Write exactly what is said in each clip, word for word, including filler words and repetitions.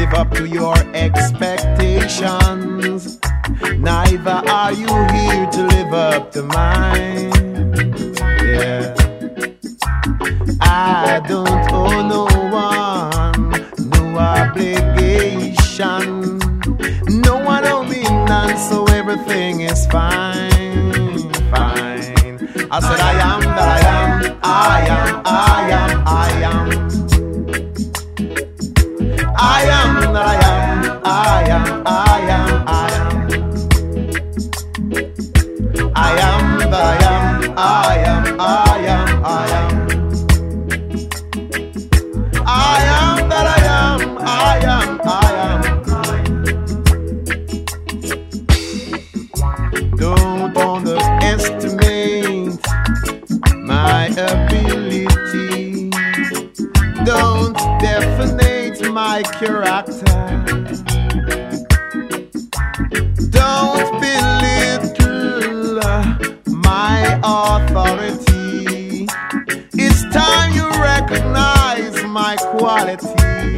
live up to your expectations. Neither are you here to live up to mine. Yeah. I don't owe no one, no obligation. No one owe me none, so everything is fine, fine. I said I am that I am, I am, I am, I am. I am that I am, I am, I am, I am. I am that I am, I am, I am, I am. I am that I am, I am, I am. Don't underestimate my ability. Don't definite my character. Don't belittle my authority. It's time you recognize my quality.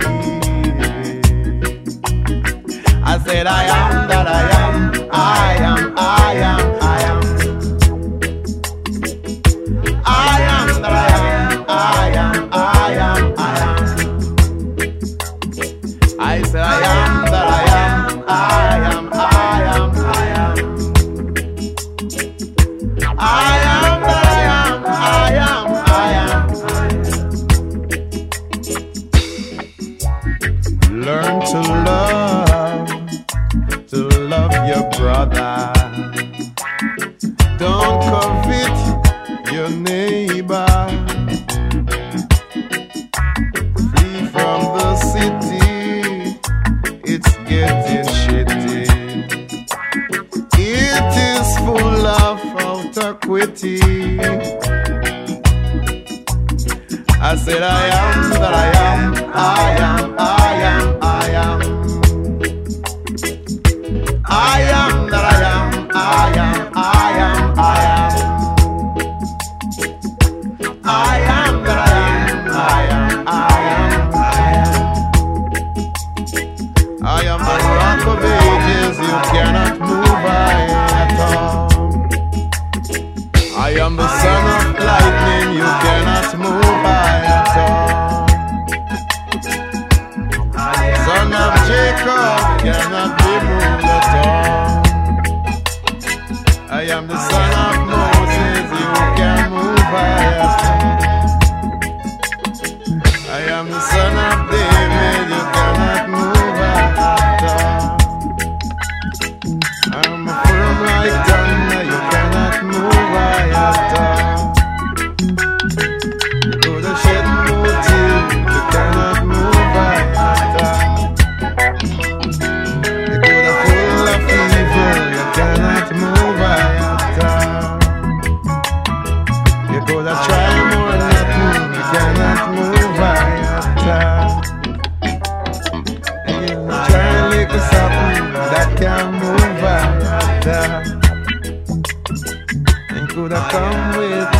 I said I am that I am, I am, I am, I am. I am that I am, I am, I am, I am. I said I am that I am, I am, I am, I am. I am that I am, I am, I am. Learn to love, to love your brother. Don't covet your neighbor. Flee from the city, it's getting shitty. It is full of autocrity. I said I am that I am, I am, I am, I am. I am that I am, I am, I am, I am. I am that I am, I am, I am, I am. I am the rock of ages, you cannot move I at all. I am the son of lightning, you cannot move I at all. Son of Jacob cannot be moved at all. I am the son of Moses, you can move I at all. I am the son of David, you cannot move I at all. I am a firm like thunder, you cannot move I at all. You could have shed more tears, you cannot move I at all. You could have full of evil, you cannot move I at all. You could have tried more than nothing, you cannot move I at all. And you try and lick something that can move I at all. And could have come with